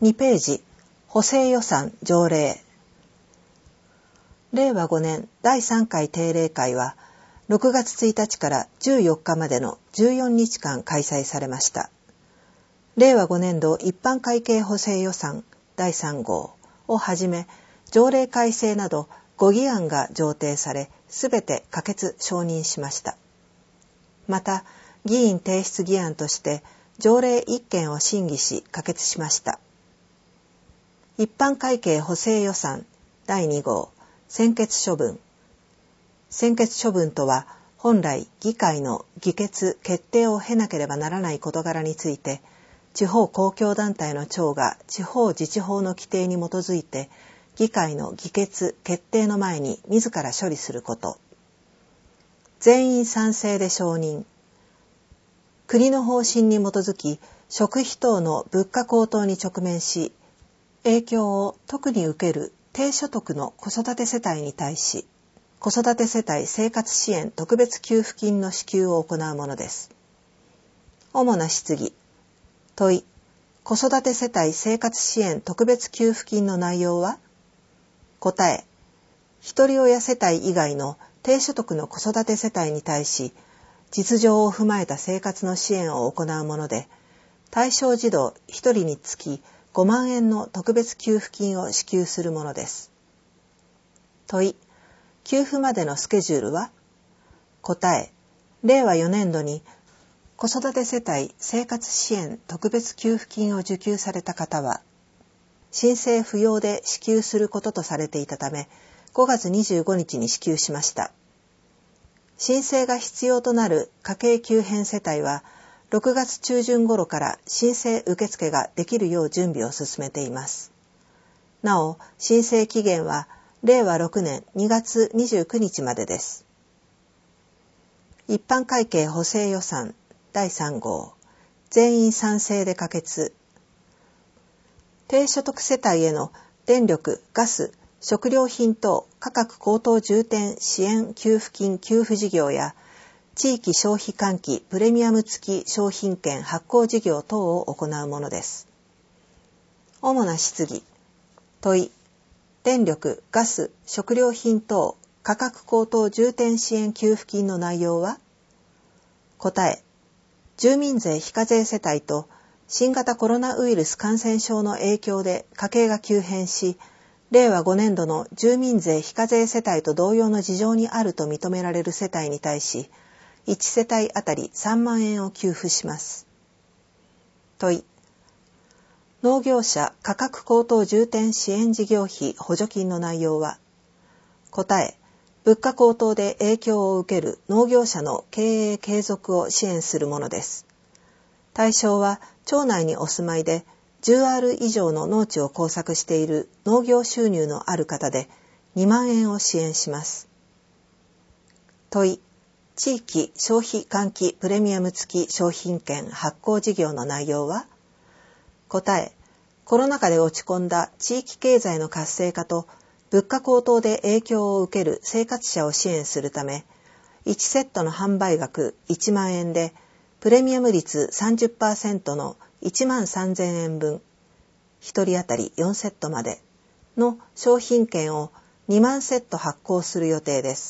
2ページ、補正予算条例。令和5年第3回定例会は6月1日から14日までの14日間開催されました。令和5年度一般会計補正予算第3号をはじめ、条例改正など5議案が上呈され、すべて可決承認しました。また、議員提出議案として条例1件を審議し可決しました。一般会計補正予算第2号専決処分。専決処分とは、本来議会の議決・決定を経なければならない事柄について、地方公共団体の長が地方自治法の規定に基づいて、議会の議決・決定の前に自ら処理すること。全員賛成で承認。国の方針に基づき、食費等の物価高騰に直面し、影響を特に受ける低所得の子育て世帯に対し、子育て世帯生活支援特別給付金の支給を行うものです。主な質疑。問い。子育て世帯生活支援特別給付金の内容は？答え。一人親世帯以外の低所得の子育て世帯に対し、実情を踏まえた生活の支援を行うもので、対象児童1人につき5万円の特別給付金を支給するものです。問い。給付までのスケジュールは？答え。令和4年度に子育て世帯生活支援特別給付金を受給された方は、申請不要で支給することとされていたため、5月25日に支給しました。申請が必要となる家計急変世帯は、6月中旬頃から申請受付ができるよう準備を進めています。なお、申請期限は令和6年2月29日までです。一般会計補正予算第3号全員賛成で可決。低所得世帯への電力・ガス・食料品等価格高騰重点支援給付金給付事業や地域消費喚起プレミアム付き商品券発行事業等を行うものです。主な質疑。問い。電力・ガス・食料品等価格高騰重点支援給付金の内容は？答え。住民税非課税世帯と新型コロナウイルス感染症の影響で家計が急変し、令和5年度の住民税非課税世帯と同様の事情にあると認められる世帯に対し、1世帯あたり3万円を給付します。問い。農業者価格高騰重点支援事業費補助金の内容は？答え。物価高騰で影響を受ける農業者の経営継続を支援するものです。対象は町内にお住まいで10アール以上の農地を耕作している農業収入のある方で2万円を支援します。問い。地域消費喚起プレミアム付き商品券発行事業の内容は？答え。コロナ禍で落ち込んだ地域経済の活性化と物価高騰で影響を受ける生活者を支援するため、1セットの販売額1万円でプレミアム率 30% の1万3000円分、1人当たり4セットまでの商品券を2万セット発行する予定です。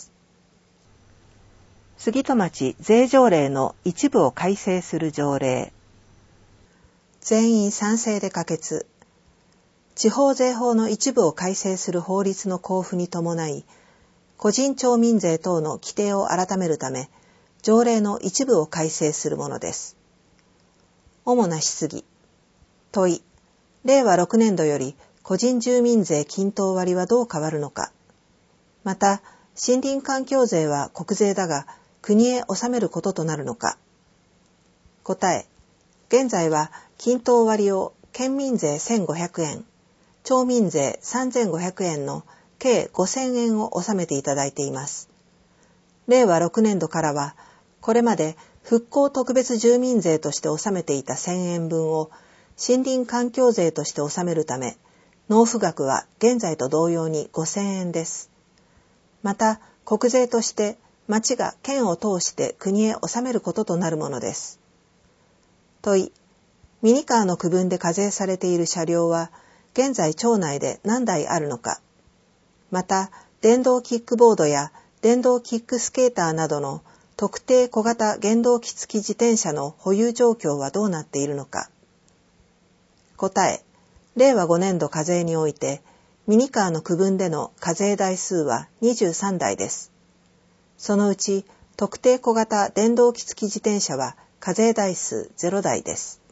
杉戸町税条例の一部を改正する条例。全員賛成で可決。地方税法の一部を改正する法律の公布に伴い、個人町民税等の規定を改めるため、条例の一部を改正するものです。主な質疑。問い。令和6年度より個人住民税均等割はどう変わるのか。また、森林環境税は国税だが、国へ納めることとなるのか。答え。現在は均等割を県民税1500円、町民税3500円の計5000円を納めていただいています。令和6年度からは、これまで復興特別住民税として納めていた1000円分を森林環境税として納めるため、納付額は現在と同様に5000円です。また、国税として町が県を通して国へ納めることとなるものです。問い。 ミニカーの区分で課税されている車両は現在町内で何台あるのか、また電動キックボードや電動キックスケーターなどの特定小型原動機付き自転車の保有状況はどうなっているのか。答え、令和5年度課税においてミニカーの区分での課税台数は23台です。そのうち特定小型電動機付き自転車は課税台数0台です。